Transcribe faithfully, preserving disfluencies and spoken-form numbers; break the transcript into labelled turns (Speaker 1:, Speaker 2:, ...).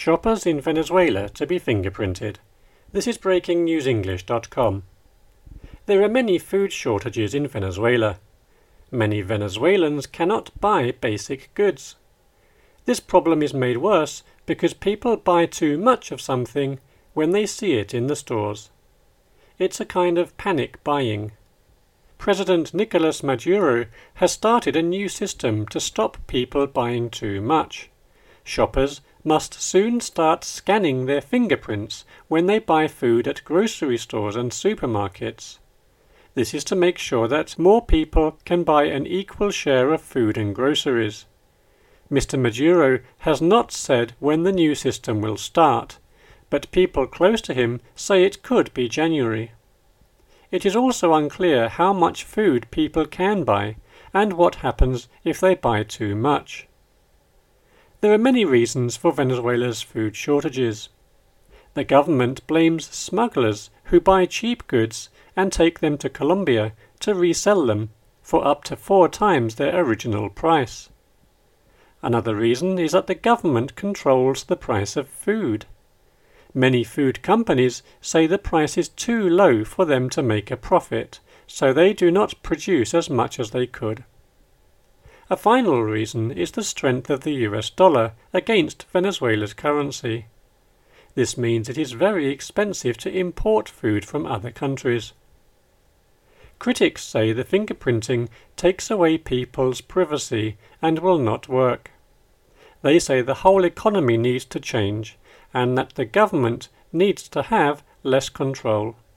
Speaker 1: Shoppers in Venezuela to be fingerprinted. This is breaking news english dot com. There are many food shortages in Venezuela. Many Venezuelans cannot buy basic goods. This problem is made worse because people buy too much of something when they see it in the stores. It's a kind of panic buying. President Nicolas Maduro has started a new system to stop people buying too much. Shoppers must soon start scanning their fingerprints when they buy food at grocery stores and supermarkets. This is to make sure that more people can buy an equal share of food and groceries. Mister Maduro has not said when the new system will start, but people close to him say it could be January. It is also unclear how much food people can buy and what happens if they buy too much. There are many reasons for Venezuela's food shortages. The government blames smugglers who buy cheap goods and take them to Colombia to resell them for up to four times their original price. Another reason is that the government controls the price of food. Many food companies say the price is too low for them to make a profit, so they do not produce as much as they could. A final reason is the strength of the U S dollar against Venezuela's currency. This means it is very expensive to import food from other countries. Critics say the fingerprinting takes away people's privacy and will not work. They say the whole economy needs to change and that the government needs to have less control.